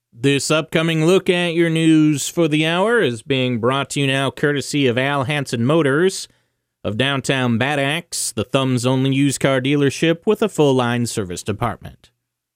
This upcoming look at your news for the hour is being brought to you now courtesy of Al Hansen Motors of downtown Bad Axe, the Thumb's only used car dealership with a full-line service department.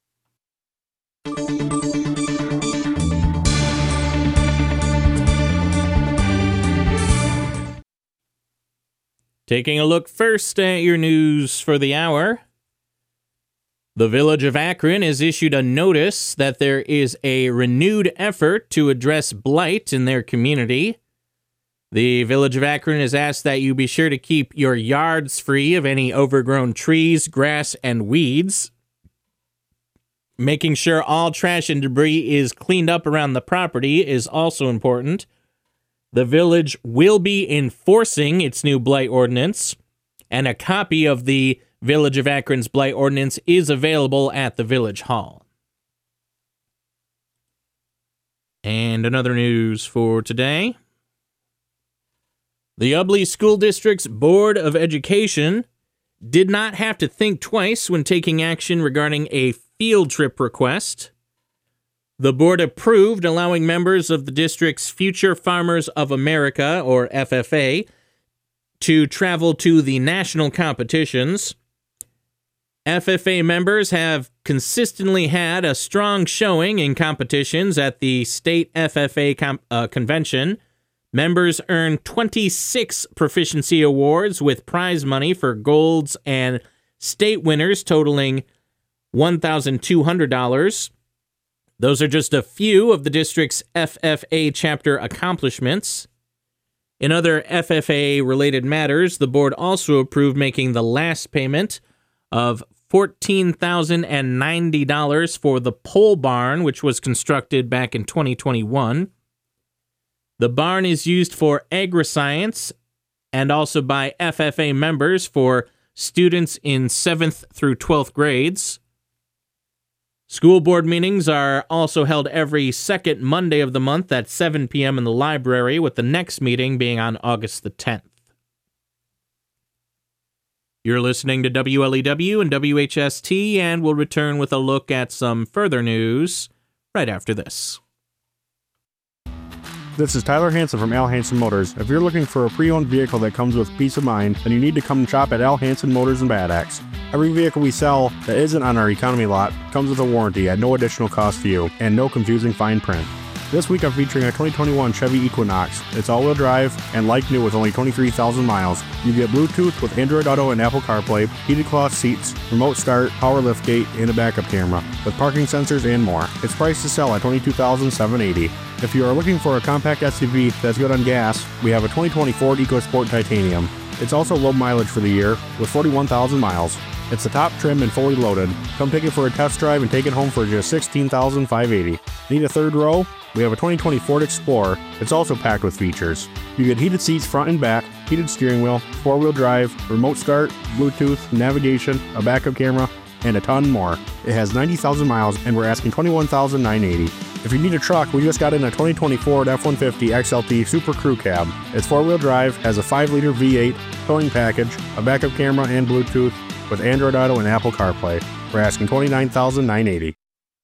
Taking a look first at your news for the hour, the Village of Akron has issued a notice that there is a renewed effort to address blight in their community. The Village of Akron has asked that you be sure to keep your yards free of any overgrown trees, grass, and weeds. Making sure all trash and debris is cleaned up around the property is also important. The village will be enforcing its new blight ordinance, and a copy of the Village of Akron's blight ordinance is available at the Village Hall. And another news for today. The Ubly School District's Board of Education did not have to think twice when taking action regarding a field trip request. The board approved allowing members of the district's Future Farmers of America, or FFA, to travel to the national competitions. FFA members have consistently had a strong showing in competitions at the state FFA convention. Members earn 26 proficiency awards with prize money for golds and state winners totaling $1,200. Those are just a few of the district's FFA chapter accomplishments. In other FFA-related matters, the board also approved making the last payment of $14,090 for the pole barn, which was constructed back in 2021. The barn is used for agri-science and also by FFA members for students in 7th through 12th grades. School board meetings are also held every second Monday of the month at 7 p.m. in the library, with the next meeting being on August the 10th. You're listening to WLEW and WHST, and we'll return with a look at some further news right after this. This is Tyler Hansen from Al Hansen Motors. If you're looking for a pre-owned vehicle that comes with peace of mind, then you need to come and shop at Al Hansen Motors in Bad Axe. Every vehicle we sell that isn't on our economy lot comes with a warranty at no additional cost to you, and no confusing fine print. This week I'm featuring a 2021 Chevy Equinox. It's all-wheel drive and like new with only 23,000 miles. You get Bluetooth with Android Auto and Apple CarPlay, heated cloth seats, remote start, power liftgate, and a backup camera, with parking sensors and more. It's priced to sell at $22,780. If you are looking for a compact SUV that's good on gas, we have a 2020 Ford EcoSport Titanium. It's also low mileage for the year with 41,000 miles. It's the top trim and fully loaded. Come take it for a test drive and take it home for just $16,580. Need a third row? We have a 2020 Ford Explorer. It's also packed with features. You get heated seats front and back, heated steering wheel, 4-wheel drive, remote start, Bluetooth, navigation, a backup camera, and a ton more. It has 90,000 miles and we're asking $21,980. If you need a truck, we just got in a 2020 Ford F-150 XLT Super Crew Cab. It's 4-wheel drive, has a 5-liter V8, towing package, a backup camera, and Bluetooth with Android Auto and Apple CarPlay. We're asking $29,980.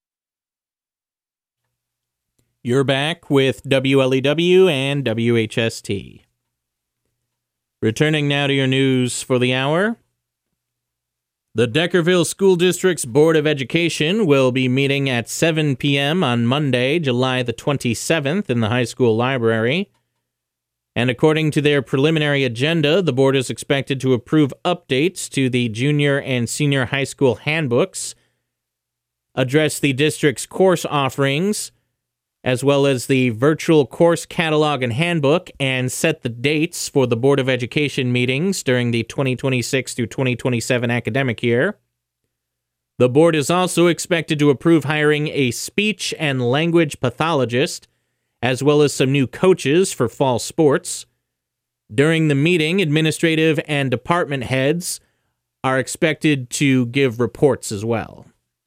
You're back with WLEW and WHST. Returning now to your news for the hour. The Deckerville School District's Board of Education will be meeting at 7 p.m. on Monday, July the 27th in the high school library. And according to their preliminary agenda, the board is expected to approve updates to the junior and senior high school handbooks, address the district's course offerings, as well as the virtual course catalog and handbook, and set the dates for the Board of Education meetings during the 2026 through 2027 academic year. The board is also expected to approve hiring a speech and language pathologist, as well as some new coaches for fall sports. During the meeting, administrative and department heads are expected to give reports as well.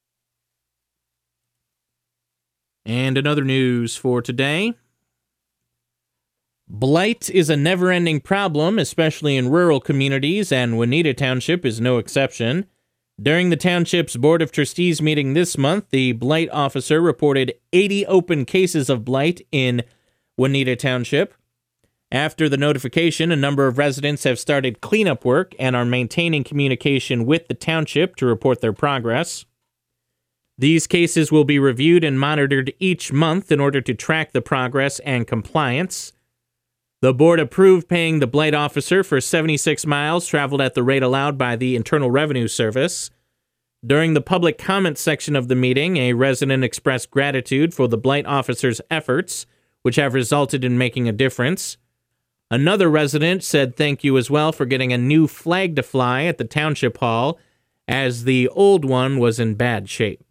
And another news for today. Blight is a never-ending problem, especially in rural communities, and Juanita Township is no exception. During the township's Board of Trustees meeting this month, the blight officer reported 80 open cases of blight in Juanita Township. After the notification, a number of residents have started cleanup work and are maintaining communication with the township to report their progress. These cases will be reviewed and monitored each month in order to track the progress and compliance. The board approved paying the blight officer for 76 miles traveled at the rate allowed by the Internal Revenue Service. During the public comment section of the meeting, a resident expressed gratitude for the blight officer's efforts, which have resulted in making a difference. Another resident said thank you as well for getting a new flag to fly at the township hall, as the old one was in bad shape.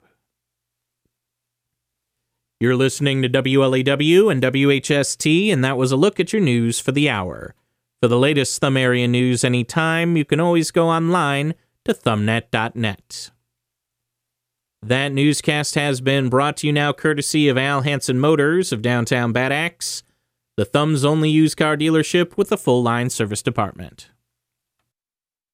You're listening to WLEW and WHST, and that was a look at your news for the hour. For the latest Thumb area news anytime, you can always go online to thumbnet.net. That newscast has been brought to you now courtesy of Al Hansen Motors of downtown Bad Axe, the Thumb's only used car dealership with a full-line service department.